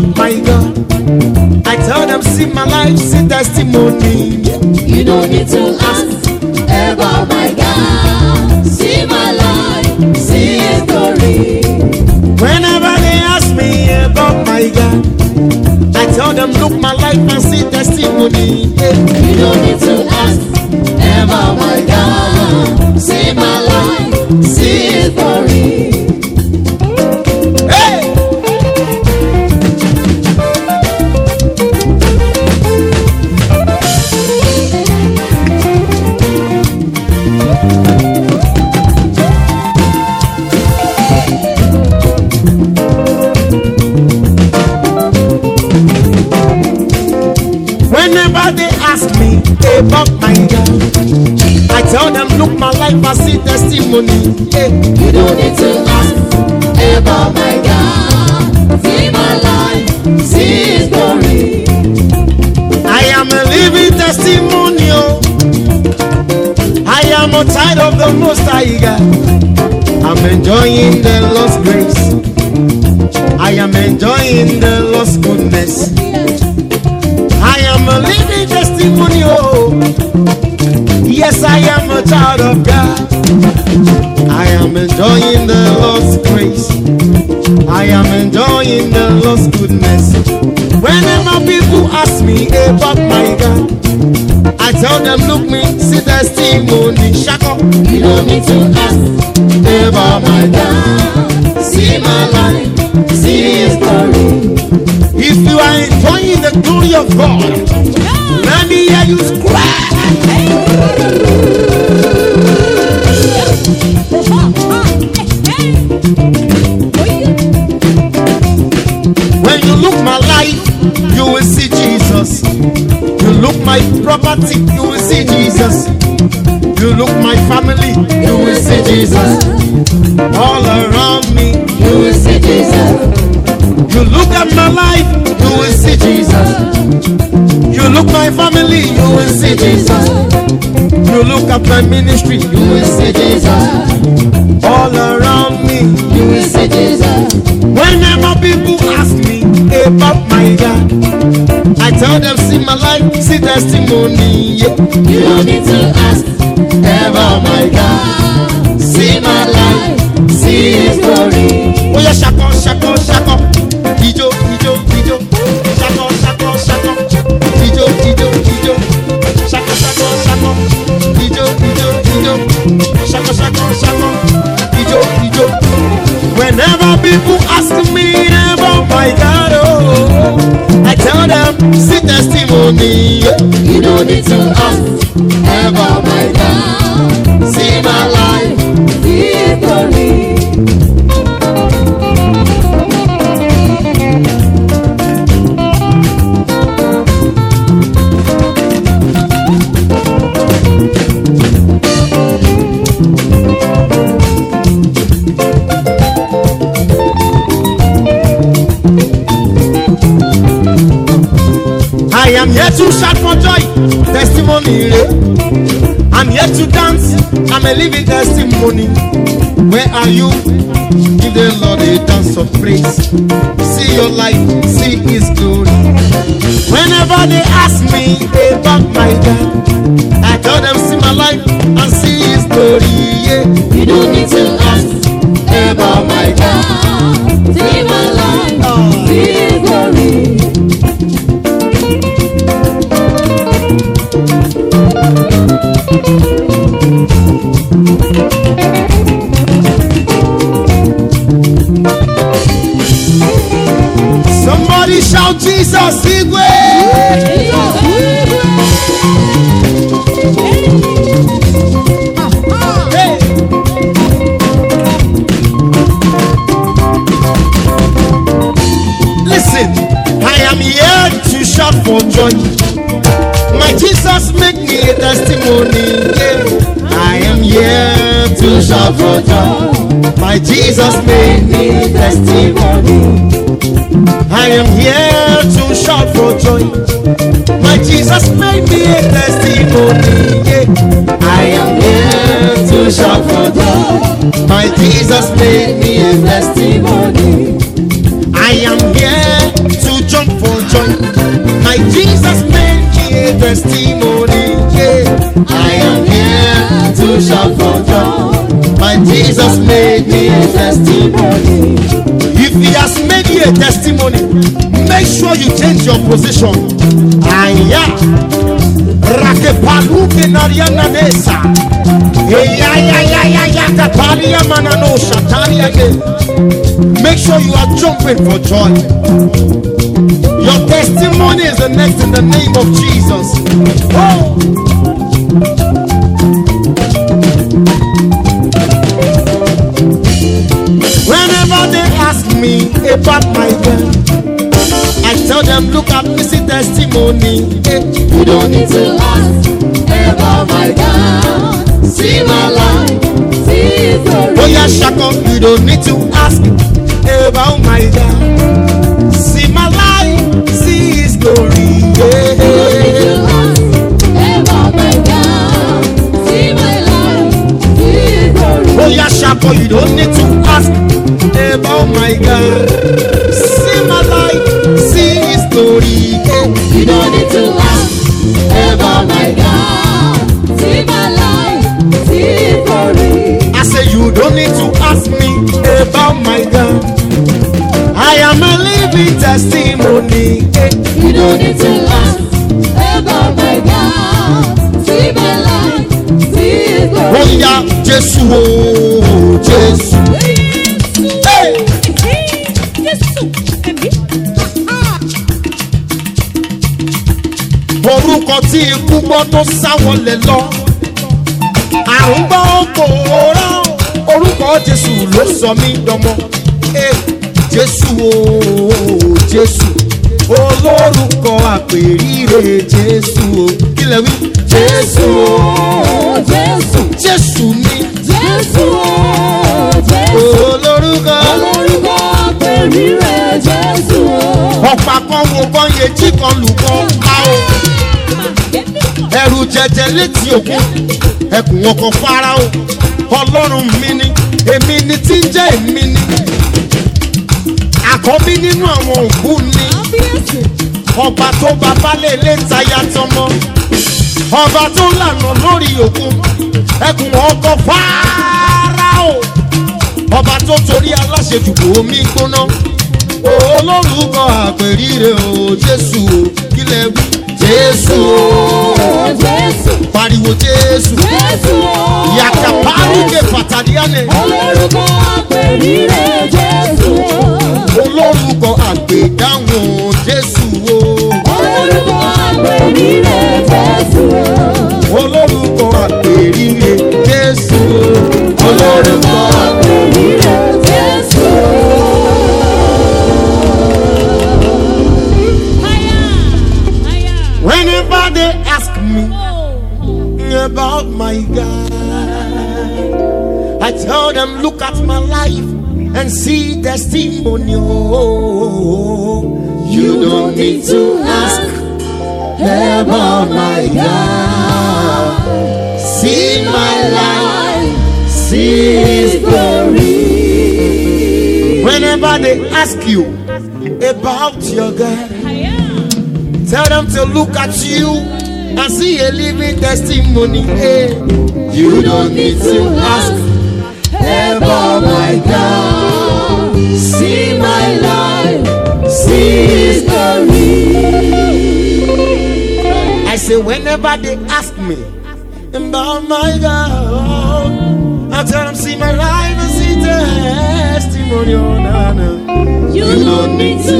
about my God. I tell them, see my life, see testimony. You don't need to ask about my God. See my life, see His glory. Whenever they ask me about my God, I tell them, look my life and see testimony. You don't need to ask about my God. See my life, see His glory. Hey! Whenever they ask me about my God, I tell them, look my life, I see testimony. You don't need to ask about my God. See my life, see His glory. I am a living testimony. I am a child of the Most High God. I'm enjoying the Lord's grace. I am enjoying the Lord's goodness. I am a living testimony. Yes, I am a child of God. I am enjoying the Lord's grace. I am enjoying the Lord's goodness. Whenever people ask me about my God, I tell them, look me, see testimony. Shako. You don't need to ask about my God. See my life, see His glory. If you are enjoying the glory of God, let me hear you scream. When you look my life, you will see Jesus. You look my property, you will see Jesus. You look my family, you will see Jesus. All around me, You will see Jesus. you look at my life, you will see Jesus. You look my family, you will see Jesus. You look at my ministry, you You will will see see Jesus. all around me. You will see Jesus. Whenever people ask me about my God, I tell them, see my life, see testimony. You don't need to ask about my God. See my life, see His glory. Oh yeah, shako, shako, shako. Ijo, ijo, ijo. Shako, shako, shako. Ijo, ijo, ijo. Shako, shako, shako. Ijo, ijo, ijo. Shako, shako, shako. Ijo, ijo. Whenever people ask me about my God, oh, I tell them, see testimony. You don't need to ask about my God. See my life, see His glory. I am here to shout for joy, testimony. I'm here to dance, I'm a living testimony. Where are you? Give the Lord a dance of praise. See your life, see His glory. Whenever they ask me about my God, I tell them, see my life and see His glory. Yeah. You don't need to ask about my God. See my life, see His glory. Somebody shout Jesus, Igwe! Hey! Listen, I am here to shout for joy. My Jesus make me a testimony. Yeah. I am here to shout for joy. My Jesus made me a testimony. I am here to shout for joy. My Jesus made me a testimony. Yeah. I am here to shout for joy. My Jesus made me a testimony. I am here to testimony. Yeah, I am here to shout for joy. My Jesus made me a testimony. If he has made you a testimony, make sure you change your position. Aya, rakepaluke nariana nesa. Make sure you are jumping for joy. Your testimony is the next in the name of Jesus. Oh. Whenever they ask me about my God, I tell them, look at me, see testimony. You don't need to ask about my God. See my life, see His glory. Oh yeah, Shaka, you don't need to ask about my God. See my life, see His glory. You don't need to ask about my God. See my life, see His glory. Oh yeah, Shaka, you don't need to ask about my God. See my life, see His glory. You don't need to ask about my God. See my life, see His glory. I say you don't need to ask me about my God. I am a living testimony. You don't need to ask about my God. See my life, see His glory. Oh yeah, Jesus, oh Jesus. Hey. Orúkọ tí ikú gbọ́ tó sáwọlẹ̀ lọ, àrùn gbọ́ kò rán. Orúkọ Jésù ló sọ mí dọmọ. Jésù ooo Jésù, olórúkọ àpèrire Jésù o. Kílẹ̀ wí. Jésù ooo Jésù. Jésù ni. Jésù ooo Jésù. Olórúkọ. Olórúkọ àpèrire Jésù o. Ọ̀pá kan wo kan yé jí kan lù kan á o. Ẹrù jẹjẹ létí òkun, ẹkùn ọkọ̀ Fáráò. Ọlọ́run mi ni, èmi ni tí ń jẹ́ èmi ni. Àkọ́bí nínú àwọn òkú ni. Ọba tó bàbá lè lé taya tọmọ. Ọba tó lànà lórí òkun, ẹkùn ọkọ̀ Fáráò. Ọba tó torí aláṣejù kò omi gbóná. Olórúkọ àpèrire o Jésù o. Kílẹ̀ wí. Jésù o. Jésù. Pariwo Jésù. Jésù o. Yàtà pàrúkè pàtàdíànè. Olórúkọ àpèrire Jésù o. Olórúkọ àgbèdáhùn Jésù o. Olórúkọ àpèrire Jésù o. Olórúkọ àpèrire Jésù o. Olórúkọ àpèrire Jésù o. Whenever they ask me about my God, I tell them, look at my life and see testimony. You don't need to ask about my God. See my life, see His glory. Whenever they ask you about your God, tell them to look at you and see a living testimony. You don't need to ask about my God. See my life, see His glory. I say whenever they ask me about my God, I tell them see my life and see testimony. Oh, no, no. You don't need to